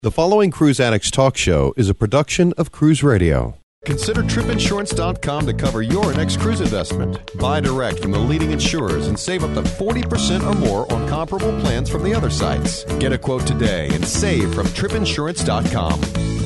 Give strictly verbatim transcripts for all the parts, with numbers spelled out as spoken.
The following Cruise Addicts Talk Show is a production of Cruise Radio. Consider trip insurance dot com to cover your next cruise investment. Buy direct from the leading insurers and save up to forty percent or more on comparable plans from the other sites. Get a quote today and save from trip insurance dot com.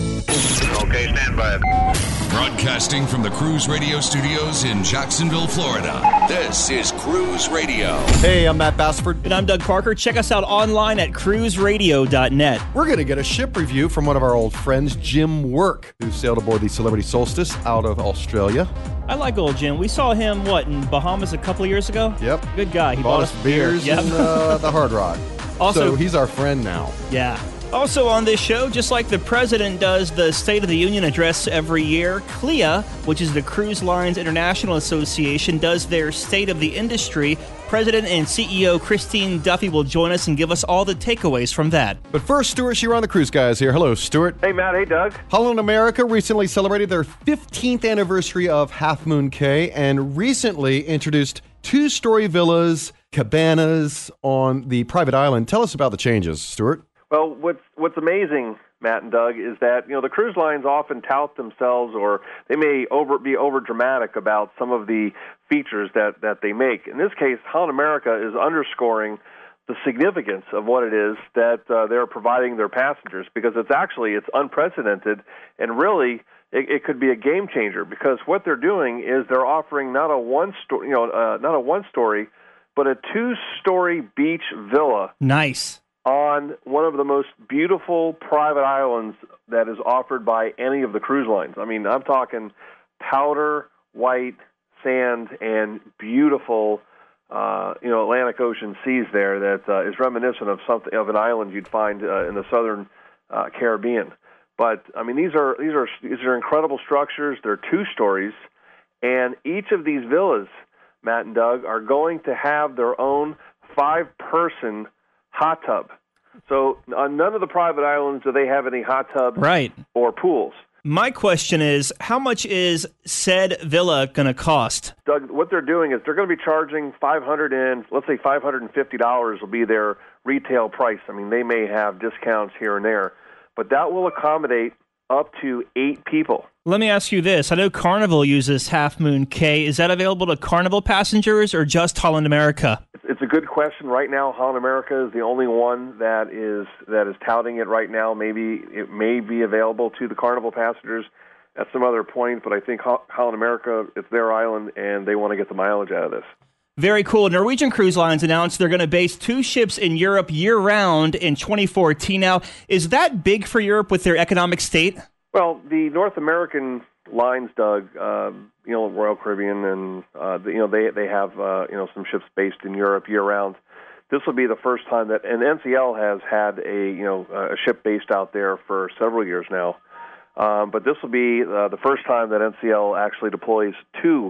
Okay, stand by. Broadcasting from the Cruise Radio studios in Jacksonville, Florida. This is Cruise Radio. Hey, I'm Matt Bassford. And I'm Doug Parker. Check us out online at cruise radio dot net. We're going to get a ship review from one of our old friends, Jim Work, who sailed aboard the Celebrity Solstice out of Australia. I like old Jim. We saw him, what, in Bahamas a couple of years ago? Yep. Good guy. He bought, bought us us beers Yep. and uh, the Hard Rock. Also, so he's our friend now. Yeah. Also on this show, just like the president does the State of the Union address every year, C L I A, which is the Cruise Lines International Association, does their State of the Industry. President and C E O Christine Duffy will join us and give us all the takeaways from that. But first, Stuart Shearer on the Cruise Guys here. Hello, Stuart. Hey, Matt. Hey, Doug. Holland America recently celebrated their fifteenth anniversary of Half Moon Cay and recently introduced two-story villas, cabanas on the private island. Tell us about the changes, Stuart. Well, what's what's amazing, Matt and Doug, is that you know the cruise lines often tout themselves, or they may over be over dramatic about some of the features that, that they make. In this case, Holland America is underscoring the significance of what it is that uh, they're providing their passengers, because it's actually it's unprecedented, and really it, it could be a game changer, because what they're doing is they're offering not a one story, you know, uh, not a one story, but a two-story beach villa. Nice. On one of the most beautiful private islands that is offered by any of the cruise lines. I mean, I'm talking powder white sand and beautiful, uh, you know, Atlantic Ocean seas there that uh, is reminiscent of something of an island you'd find uh, in the southern uh, Caribbean. But I mean, these are these are these are incredible structures. They're two stories, and each of these villas, Matt and Doug, are going to have their own five-person hot tub. So on none of the private islands do they have any hot tubs right. or pools. My question is, how much is said villa going to cost? Doug, what they're doing is they're going to be charging five hundred and let's say five hundred fifty dollars will be their retail price. I mean, they may have discounts here and there, but that will accommodate up to eight people. Let me ask you this. I know Carnival uses Half Moon Cay. Is that available to Carnival passengers or just Holland America? It's a good question. Right now, Holland America is the only one that is that is touting it right now. Maybe it may be available to the Carnival passengers at some other point, but I think Holland America, it's their island, and they want to get the mileage out of this. Very cool. Norwegian Cruise Lines announced they're going to base two ships in Europe year-round in twenty fourteen. Now, is that big for Europe with their economic state? Well, the North American lines, Doug, uh, you know, Royal Caribbean, and uh, the, you know they they have uh, you know some ships based in Europe year-round. This will be the first time that, and N C L has had a you know a ship based out there for several years now. Um, but this will be uh, the first time that N C L actually deploys two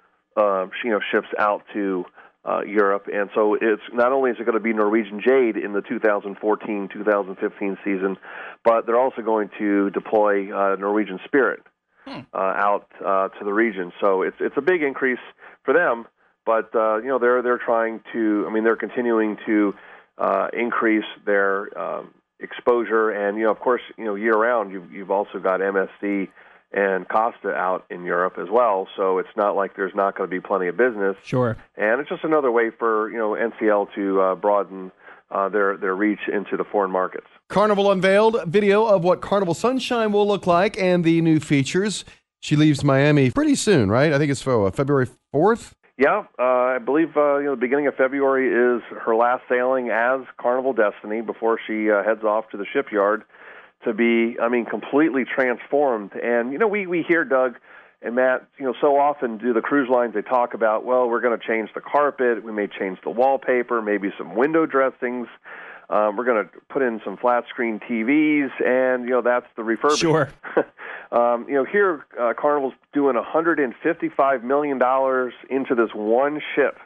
Uh, you know, ships out to uh, Europe, and so it's not only is it going to be Norwegian Jade in the two thousand fourteen two thousand fifteen season, but they're also going to deploy uh, Norwegian Spirit hmm. uh, out uh, to the region. So it's it's a big increase for them, but uh, you know they're they're trying to. I mean, they're continuing to uh, increase their um, exposure, and you know, of course, you know, year round, you've you've also got M S C and Costa out in Europe as well, so it's not like there's not going to be plenty of business. Sure. And it's just another way for you know N C L to uh, broaden uh, their their reach into the foreign markets. Carnival unveiled video of what Carnival Sunshine will look like and the new features. She leaves Miami pretty soon, right? I think it's for uh, February fourth. Yeah, uh, I believe uh, you know the beginning of February is her last sailing as Carnival Destiny before she uh, heads off to the shipyard to be, I mean, completely transformed. And, you know, we, we hear, Doug and Matt, you know, so often do the cruise lines, they talk about, well, we're going to change the carpet, we may change the wallpaper, maybe some window dressings, um, we're going to put in some flat-screen T Vs, and, you know, that's the refurbishment. Sure. um, you know, here, uh, Carnival's doing one hundred fifty-five million dollars into this one ship.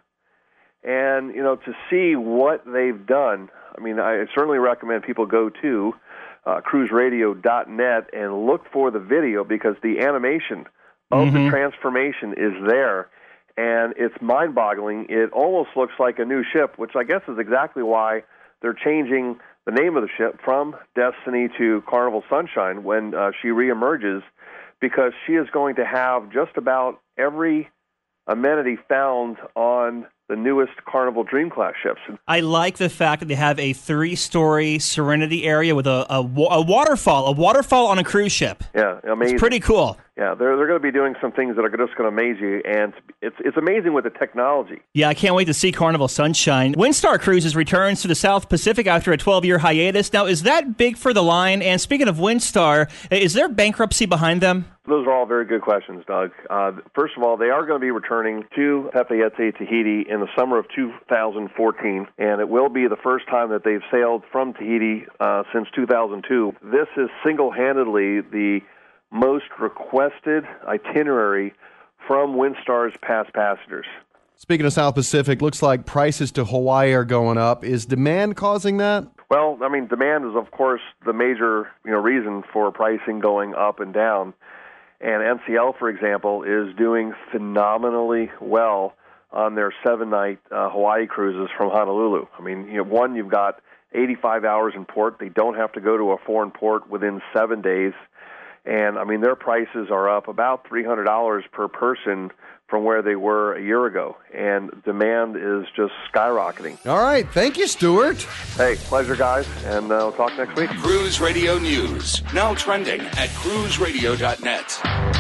And, you know, to see what they've done, I mean, I certainly recommend people go to Uh, cruise radio dot net and look for the video, because the animation of mm-hmm. the transformation is there, and it's mind-boggling. It almost looks like a new ship, which I guess is exactly why they're changing the name of the ship from Destiny to Carnival Sunshine when uh, she reemerges, because she is going to have just about every amenity found on the newest Carnival Dream Class ships. I like the fact that they have a three-story Serenity area with a, a, a waterfall, a waterfall on a cruise ship. Yeah, amazing. It's pretty cool. Yeah, they're they're going to be doing some things that are just going to amaze you, and it's it's amazing with the technology. Yeah, I can't wait to see Carnival Sunshine. Windstar Cruises returns to the South Pacific after a twelve-year hiatus. Now, is that big for the line? And speaking of Windstar, is there bankruptcy behind them? Those are all very good questions, Doug. Uh, first of all, they are going to be returning to Papeete, Tahiti in the summer of two thousand fourteen, and it will be the first time that they've sailed from Tahiti uh, since two thousand two. This is single-handedly the most requested itinerary from Windstar's past passengers. Speaking of South Pacific, looks like prices to Hawaii are going up. Is demand causing that? Well, I mean, demand is, of course, the major you know reason for pricing going up and down. And N C L, for example, is doing phenomenally well on their seven-night uh, Hawaii cruises from Honolulu. I mean, you know, one, you've got eighty-five hours in port. They don't have to go to a foreign port within seven days. And, I mean, their prices are up about three hundred dollars per person from where they were a year ago. And demand is just skyrocketing. All right. Thank you, Stuart. Hey, pleasure, guys. And uh, we'll talk next week. Cruise Radio News, now trending at cruise radio dot net.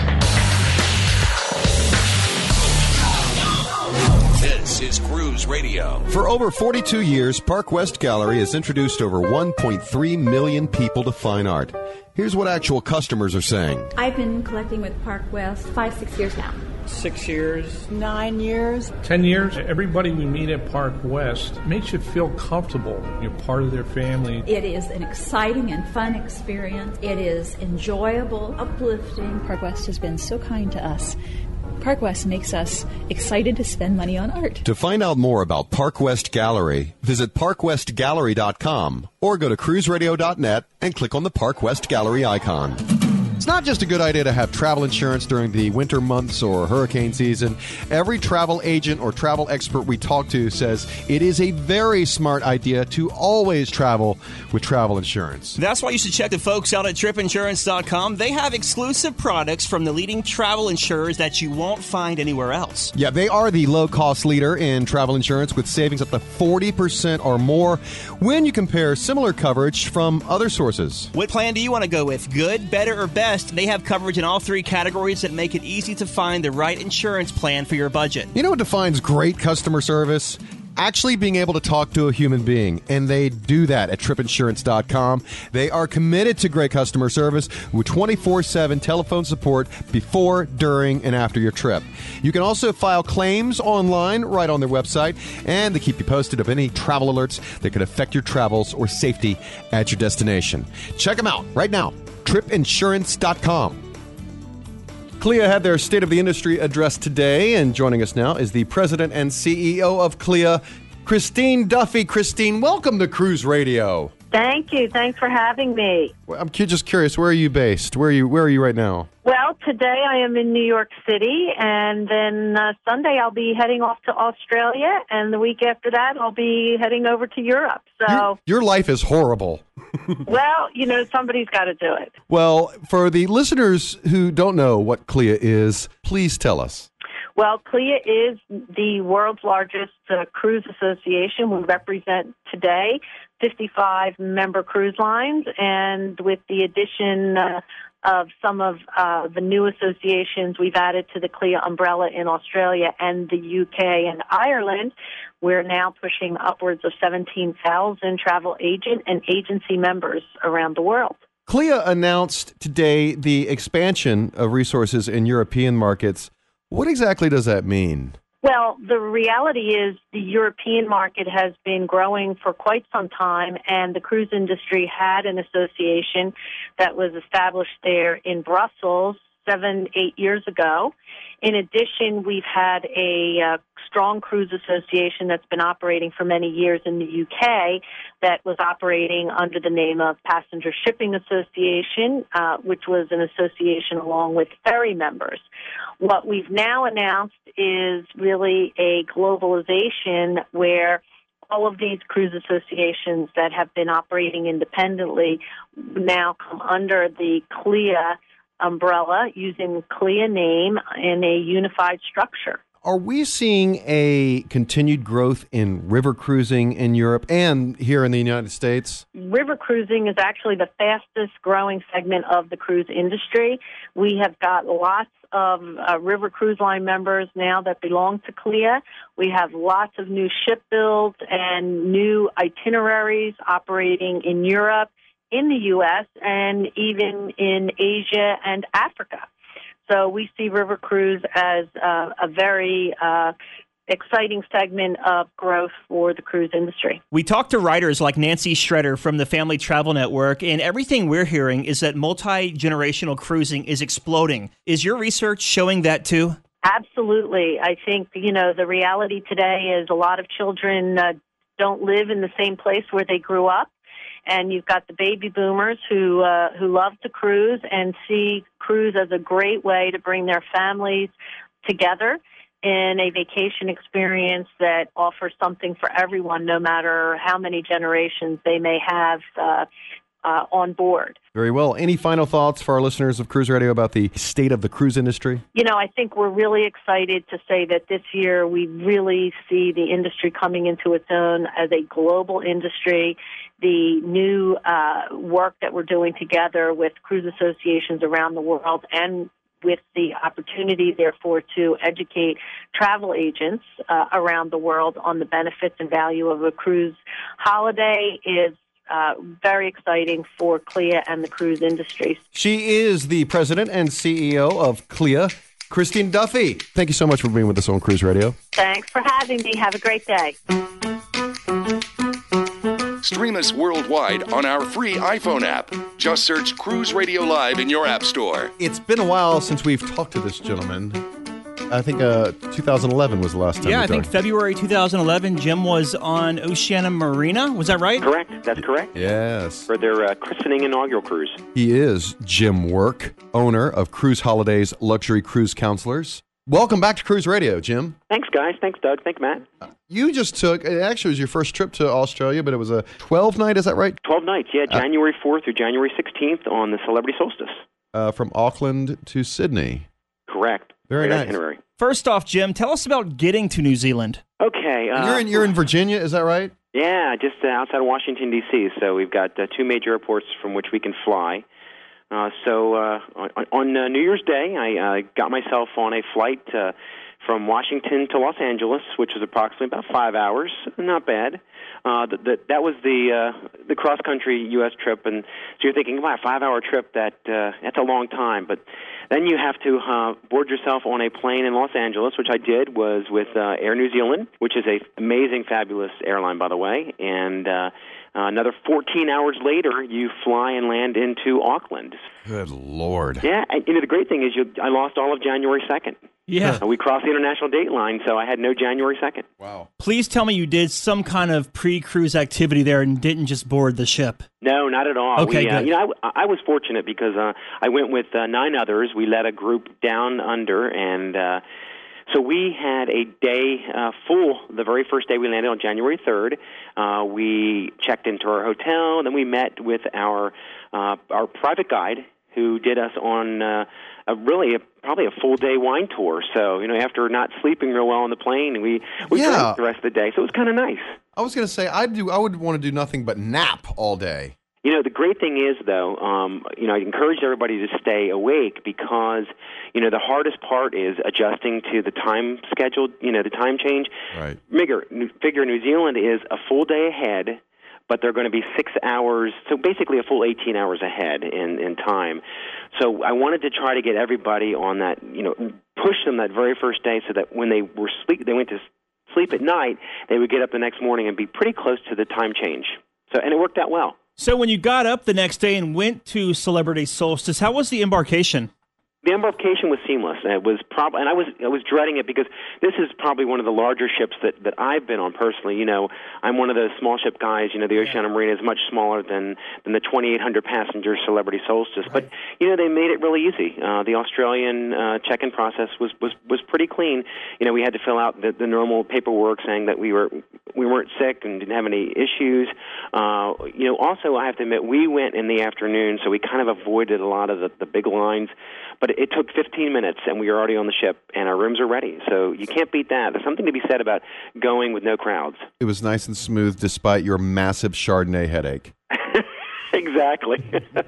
This is Cruise Radio. For over forty-two years, Park West Gallery has introduced over one point three million people to fine art. Here's what actual customers are saying. I've been collecting with Park West five, six years now. Six years. Nine years. Ten years. Everybody we meet at Park West makes you feel comfortable. You're part of their family. It is an exciting and fun experience. It is enjoyable, uplifting. Park West has been so kind to us. Park West makes us excited to spend money on art. To find out more about Park West Gallery, visit park west gallery dot com or go to cruise radio dot net and click on the Park West Gallery icon. It's not just a good idea to have travel insurance during the winter months or hurricane season. Every travel agent or travel expert we talk to says it is a very smart idea to always travel with travel insurance. That's why you should check the folks out at trip insurance dot com. They have exclusive products from the leading travel insurers that you won't find anywhere else. Yeah, they are the low-cost leader in travel insurance with savings up to forty percent or more when you compare similar coverage from other sources. What plan do you want to go with? Good, better, or best? They have coverage in all three categories that make it easy to find the right insurance plan for your budget. You know what defines great customer service? Actually being able to talk to a human being, and they do that at trip insurance dot com. They are committed to great customer service with twenty-four seven telephone support before, during, and after your trip. You can also file claims online right on their website, and they keep you posted of any travel alerts that could affect your travels or safety at your destination. Check them out right now, trip insurance dot com. C L I A had their State of the Industry address today, and joining us now is the president and C E O of C L I A, Christine Duffy. Christine, welcome to Cruise Radio. Thank you. Thanks for having me. Well, I'm just curious, where are you based? Where are you, where are you right now? Well, today I am in New York City, and then uh, Sunday I'll be heading off to Australia, and the week after that I'll be heading over to Europe. So, Your, your life is horrible. Well, you know, somebody's got to do it. Well, for the listeners who don't know what C L I A is, please tell us. Well, C L I A is the world's largest uh, cruise association. We represent today fifty-five member cruise lines, and with the addition uh, of some of uh, the new associations we've added to the C L I A umbrella in Australia and the U K and Ireland, we're now pushing upwards of seventeen thousand travel agent and agency members around the world. C L I A announced today the expansion of resources in European markets. What exactly does that mean? Well, the reality is the European market has been growing for quite some time, and the cruise industry had an association that was established there in Brussels seven, eight years ago. In addition, we've had a uh, strong cruise association that's been operating for many years in the U K that was operating under the name of Passenger Shipping Association, uh, which was an association along with ferry members. What we've now announced is really a globalization where all of these cruise associations that have been operating independently now come under the C L I A umbrella, using the C L I A name in a unified structure. Are we seeing a continued growth in river cruising in Europe and here in the United States? River cruising is actually the fastest growing segment of the cruise industry. We have got lots of uh, river cruise line members now that belong to C L I A. We have lots of new ship builds and new itineraries operating in Europe, in the U S, and even in Asia and Africa. So we see river cruise as uh, a very uh, exciting segment of growth for the cruise industry. We talked to writers like Nancy Shredder from the Family Travel Network, and everything we're hearing is that multi-generational cruising is exploding. Is your research showing that too? Absolutely. I think, you know, the reality today is a lot of children uh, don't live in the same place where they grew up. And you've got the baby boomers who uh, who love to cruise and see cruise as a great way to bring their families together in a vacation experience that offers something for everyone, no matter how many generations they may have uh, uh, on board. Very well. Any final thoughts for our listeners of Cruise Radio about the state of the cruise industry? You know, I think we're really excited to say that this year we really see the industry coming into its own as a global industry. The new uh, work that we're doing together with cruise associations around the world, and with the opportunity, therefore, to educate travel agents uh, around the world on the benefits and value of a cruise holiday, is uh, very exciting for C L I A and the cruise industry. She is the president and C E O of C L I A, Christine Duffy. Thank you so much for being with us on Cruise Radio. Thanks for having me. Have a great day. Stream us worldwide on our free iPhone app. Just search Cruise Radio Live in your app store. It's been a while since we've talked to this gentleman. I think uh, two thousand eleven was the last time. Yeah, we I think talked. February two thousand eleven, Jim was on Oceania Marina. Was that right? Correct. That's correct. Yes. For their uh, christening inaugural cruise. He is Jim Work, owner of Cruise Holidays Luxury Cruise Counselors. Welcome back to Cruise Radio, Jim. Thanks, guys. Thanks, Doug. Thanks, Matt. You just took, it actually was your first trip to Australia, but it was a twelve-night, is that right? twelve nights, yeah. January fourth through January sixteenth on the Celebrity Solstice. Uh, from Auckland to Sydney. Correct. Very Great nice. itinerary. First off, Jim, tell us about getting to New Zealand. Okay. Uh, you're in you're in Virginia, is that right? Yeah, just uh, outside of Washington, D C So we've got uh, two major airports from which we can fly. Uh, so uh, on, on uh, New Year's Day, I uh, got myself on a flight uh, from Washington to Los Angeles, which was approximately about five hours. Not bad. Uh, the, the, that was the uh, the cross-country U S trip, and so you're thinking, wow, a five-hour trip, that uh, that's a long time. But then you have to uh, board yourself on a plane in Los Angeles, which I did, was with uh, Air New Zealand, which is a amazing, fabulous airline, by the way, and uh, Uh, another fourteen hours later, you fly and land into Auckland. Good Lord. Yeah, and you know, the great thing is you, I lost all of January second. Yeah. Uh, we crossed the international date line, so I had no January second. Wow. Please tell me you did some kind of pre-cruise activity there and didn't just board the ship. No, not at all. Okay, we, uh, good. You know, I, I was fortunate because uh, I went with uh, nine others. We led a group down under, and uh, so we had a day uh, full. The very first day we landed on January third. Uh, we checked into our hotel, then we met with our uh, our private guide who did us on uh, a really a, probably a full day wine tour. So, you know, after not sleeping real well on the plane, we we Yeah. drank the rest of the day. So it was kind of nice. I was going to say, I do. I would want to do nothing but nap all day. You know, the great thing is, though, um, you know, I encourage everybody to stay awake because, you know, the hardest part is adjusting to the time schedule, you know, the time change. Right. Figure, figure New Zealand is a full day ahead, but they're going to be six hours, so basically a full eighteen hours ahead in, in time. So I wanted to try to get everybody on that, you know, push them that very first day so that when they were sleep, they went to sleep at night, they would get up the next morning and be pretty close to the time change. So, and it worked out well. So when you got up the next day and went to Celebrity Solstice, how was the embarkation? The embarkation was seamless. And it was prob- and I was I was dreading it because this is probably one of the larger ships that, that I've been on personally. You know, I'm one of those small ship guys. You know, the Oceania Marina is much smaller than, than the twenty-eight hundred passenger Celebrity Solstice. Right. But, you know, they made it really easy. Uh, the Australian uh, check-in process was, was, was pretty clean. You know, we had to fill out the, the normal paperwork saying that we, were, we weren't sick and didn't have any issues. Uh, you know, also, I have to admit, we went in the afternoon, so we kind of avoided a lot of the, the big lines. But it took fifteen minutes, and we were already on the ship, and our rooms are ready. So you can't beat that. There's something to be said about going with no crowds. It was nice and smooth despite your massive Chardonnay headache. Exactly.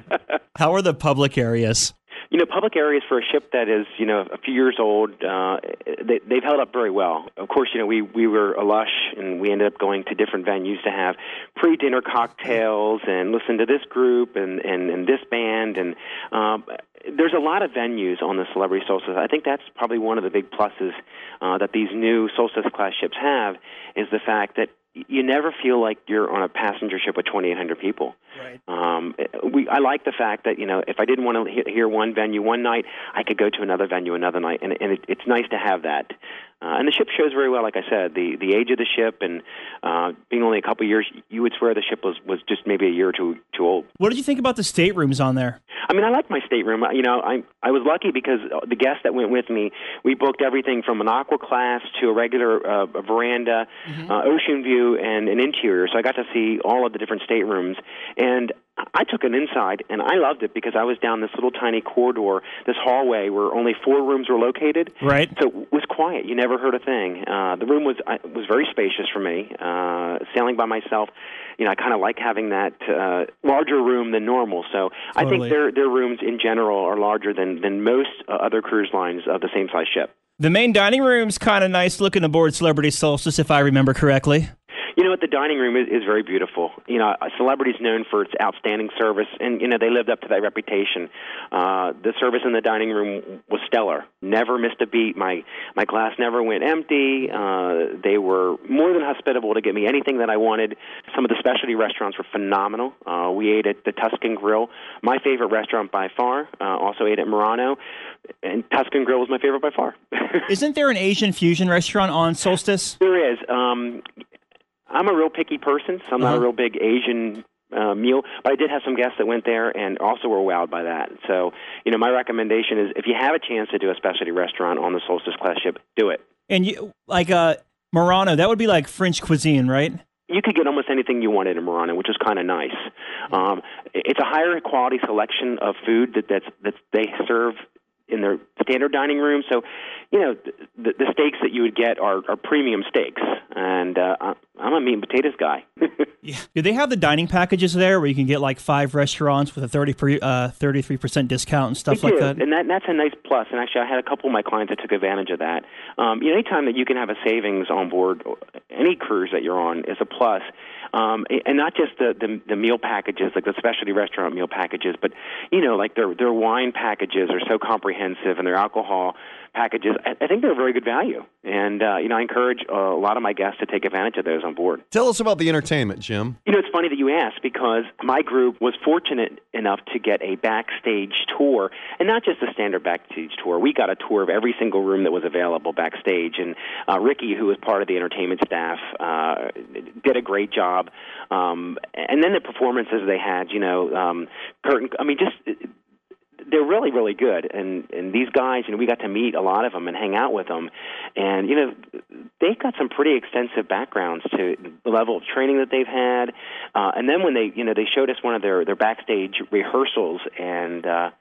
How are the public areas? You know, public areas for a ship that is, you know, a few years old, uh, they, they've held up very well. Of course, you know, we, we were a lush, and we ended up going to different venues to have pre-dinner cocktails and listen to this group and, and, and this band. And um, there's a lot of venues on the Celebrity Solstice. I think that's probably one of the big pluses uh, that these new Solstice-class ships have, is the fact that you never feel like you're on a passenger ship with twenty-eight hundred people. Right. Um, we, I like the fact that, you know, if I didn't want to he- hear one venue one night, I could go to another venue another night, and, and it, it's nice to have that. Uh, and the ship shows very well, like I said, the, the age of the ship, and uh, being only a couple of years, you would swear the ship was, was just maybe a year or two too old. What did you think about the staterooms on there? I mean, I like my stateroom. You know, I I was lucky because the guests that went with me, we booked everything from an aqua class to a regular uh, a veranda, mm-hmm. uh, ocean view, and an interior. So I got to see all of the different staterooms. And I took it inside, and I loved it because I was down this little tiny corridor, this hallway where only four rooms were located. Right. So it was quiet. You never heard a thing. Uh, the room was uh, was very spacious for me. Uh, sailing by myself, you know, I kind of like having that uh, larger room than normal. So totally. I think their their rooms in general are larger than, than most uh, other cruise lines of the same size ship. The main dining room's kind of nice looking aboard Celebrity Solstice, if I remember correctly. You know what? The dining room is, is very beautiful. You know, Celebrity's known for its outstanding service, and, you know, they lived up to that reputation. Uh, the service in the dining room was stellar. Never missed a beat. My my glass never went empty. Uh, they were more than hospitable to give me anything that I wanted. Some of the specialty restaurants were phenomenal. Uh, we ate at the Tuscan Grill, my favorite restaurant by far. Uh, also ate at Murano, and Tuscan Grill was my favorite by far. Isn't there an Asian fusion restaurant on Solstice? There is. Um, I'm a real picky person, so I'm uh-huh. not a real big Asian uh, meal, but I did have some guests that went there and also were wowed by that. So, you know, my recommendation is if you have a chance to do a specialty restaurant on the Solstice class ship, do it. And you, like uh, Murano, that would be like French cuisine, right? You could get almost anything you wanted in Murano, which is kind of nice. Um, it's a higher quality selection of food that that's, that they serve in their standard dining room. So, you know, the, the steaks that you would get are, are premium steaks. And uh, I'm a meat and potatoes guy. Yeah. Do they have the dining packages there where you can get like five restaurants with a thirty per, uh, thirty-three percent discount and stuff they like do. that? And that, that's a nice plus. And actually, I had a couple of my clients that took advantage of that. Um, you know, anytime that you can have a savings on board any cruise that you're on is a plus. Um, and not just the, the the meal packages, like the specialty restaurant meal packages, but, you know, like their their wine packages are so comprehensive, and their alcohol packages, I, I think they're a very good value. And, uh, you know, I encourage uh, a lot of my guests to take advantage of those on board. Tell us about the entertainment, Jim. You know, it's funny that you asked, because my group was fortunate enough to get a backstage tour, and not just a standard backstage tour. We got a tour of every single room that was available backstage, and uh, Ricky, who was part of the entertainment staff, uh, did a great job. Um, and then the performances they had, you know, um, curtain, I mean, just... they're really, really good. And, and these guys, you know, we got to meet a lot of them and hang out with them. And, you know, they've got some pretty extensive backgrounds to the level of training that they've had. Uh, and then when they, you know, they showed us one of their, their backstage rehearsals, and uh,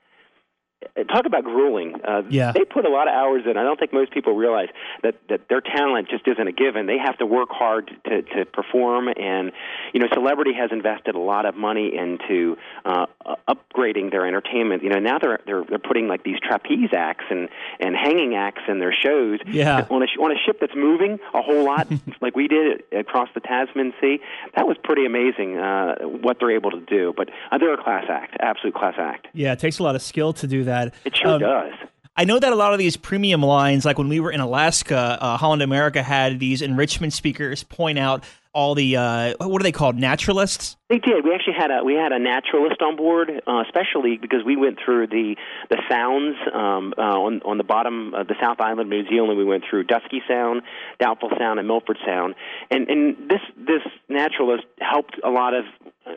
talk about grueling. Uh, yeah. They put a lot of hours in. I don't think most people realize that, that their talent just isn't a given. They have to work hard to, to perform, and, you know, Celebrity has invested a lot of money into uh, upgrading their entertainment. You know, now they're they're they're putting like these trapeze acts and, and hanging acts in their shows. Yeah. On a on a ship that's moving a whole lot, like we did across the Tasman Sea. That was pretty amazing uh, what they're able to do. But uh, they're a class act, absolute class act. Yeah, it takes a lot of skill to do that. It sure um, does. I know that a lot of these premium lines, like when we were in Alaska, uh, Holland America had these enrichment speakers point out all the uh, what are they called, naturalists? They did. We actually had a we had a naturalist on board, uh, especially because we went through the the sounds um, uh, on on the bottom of the South Island of New Zealand. We went through Dusky Sound, Doubtful Sound, and Milford Sound, and and this this naturalist helped a lot of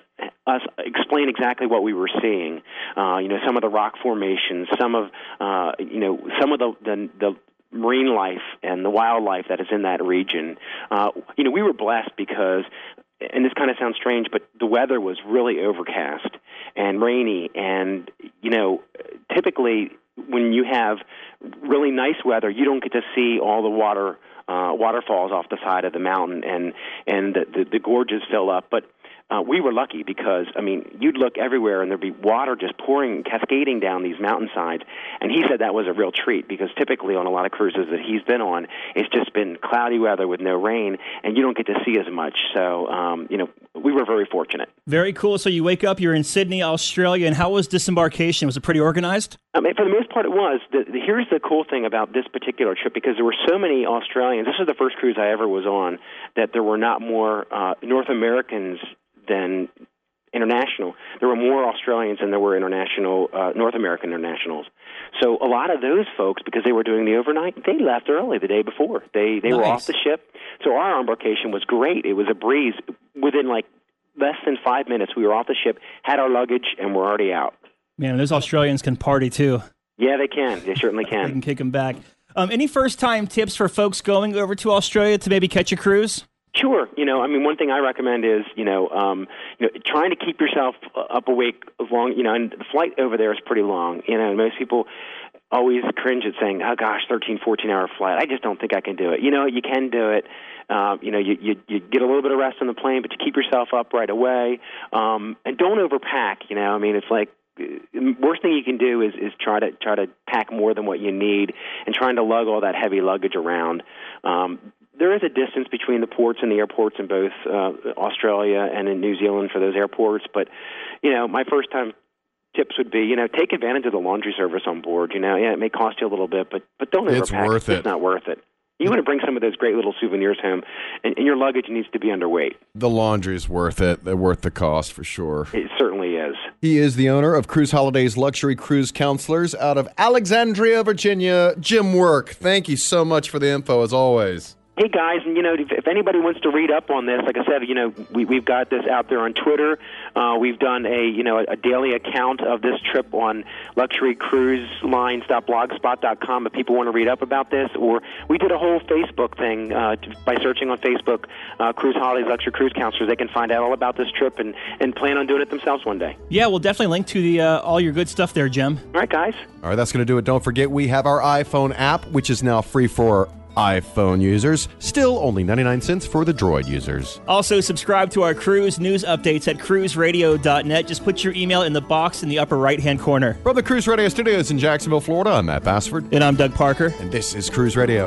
us explain exactly what we were seeing. Uh, you know, some of the rock formations, some of uh, you know some of the the, the marine life and the wildlife that is in that region. Uh, you know, we were blessed because, and this kind of sounds strange, but the weather was really overcast and rainy. And, you know, typically when you have really nice weather, you don't get to see all the water uh, waterfalls off the side of the mountain and, and the, the, the gorges fill up. But Uh, we were lucky because, I mean, you'd look everywhere and there'd be water just pouring, cascading down these mountainsides. And he said that was a real treat because typically on a lot of cruises that he's been on, it's just been cloudy weather with no rain, and you don't get to see as much. So, um, you know, we were very fortunate. Very cool. So you wake up, you're in Sydney, Australia, and how was disembarkation? Was it pretty organized? I mean, for the most part, it was. The, the, here's the cool thing about this particular trip, because there were so many Australians. This was the first cruise I ever was on, that there were not more uh, North Americans than international. There were more Australians than there were international, uh, North American internationals. So a lot of those folks, because they were doing the overnight, they left early the day before. They they nice. were off the ship. So our embarkation was great. It was a breeze. Within like less than five minutes, we were off the ship, had our luggage, and we're already out. Man, those Australians can party too. Yeah, they can. They certainly can. They can kick them back. Um, any first-time tips for folks going over to Australia to maybe catch a cruise? Sure. You know, I mean, one thing I recommend is, you know, um, you know, trying to keep yourself up awake as long, you know, and the flight over there is pretty long. You know, most people always cringe at saying, oh, gosh, thirteen, fourteen-hour flight. I just don't think I can do it. You know, you can do it. Uh, you know, you, you, you get a little bit of rest on the plane, but you keep yourself up right away. Um, and don't overpack, you know. I mean, it's like, the worst thing you can do is, is try to try to pack more than what you need and trying to lug all that heavy luggage around. Um, there is a distance between the ports and the airports in both uh, Australia and in New Zealand for those airports. But, you know, my first time tips would be, you know, take advantage of the laundry service on board. You know, yeah, it may cost you a little bit, but, but don't overpack. It's worth it. It's not worth it. You want to bring some of those great little souvenirs home, and, and your luggage needs to be underweight. The laundry's worth it. They're worth the cost for sure. It certainly is. He is the owner of Cruise Holidays Luxury Cruise Counselors out of Alexandria, Virginia. Jim Work, thank you so much for the info, as always. Hey, guys, and, you know, if, if anybody wants to read up on this, like I said, you know, we, we've got this out there on Twitter. Uh, we've done a, you know, a daily account of this trip on luxury cruise lines dot blogspot dot com if people want to read up about this. Or we did a whole Facebook thing uh, to, by searching on Facebook, uh, Cruise Holidays Luxury Cruise Counselors. They can find out all about this trip and, and plan on doing it themselves one day. Yeah, we'll definitely link to the uh, all your good stuff there, Jim. All right, guys. All right, that's going to do it. Don't forget, we have our iPhone app, which is now free for iPhone users. Still only ninety-nine cents for the Droid users. Also, subscribe to our cruise news updates at cruise radio dot net. Just put your email in the box in the upper right-hand corner. From the Cruise Radio Studios in Jacksonville, Florida, I'm Matt Bassford. And I'm Doug Parker. And this is Cruise Radio.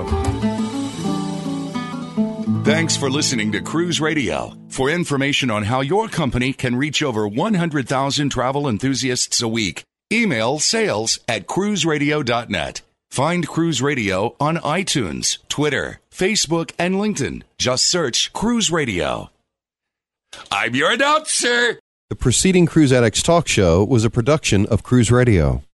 Thanks for listening to Cruise Radio. For information on how your company can reach over one hundred thousand travel enthusiasts a week, email sales at cruise radio dot net. Find Cruise Radio on iTunes, Twitter, Facebook, and LinkedIn. Just search Cruise Radio. I'm your announcer. The preceding Cruise Addicts Talk Show was a production of Cruise Radio.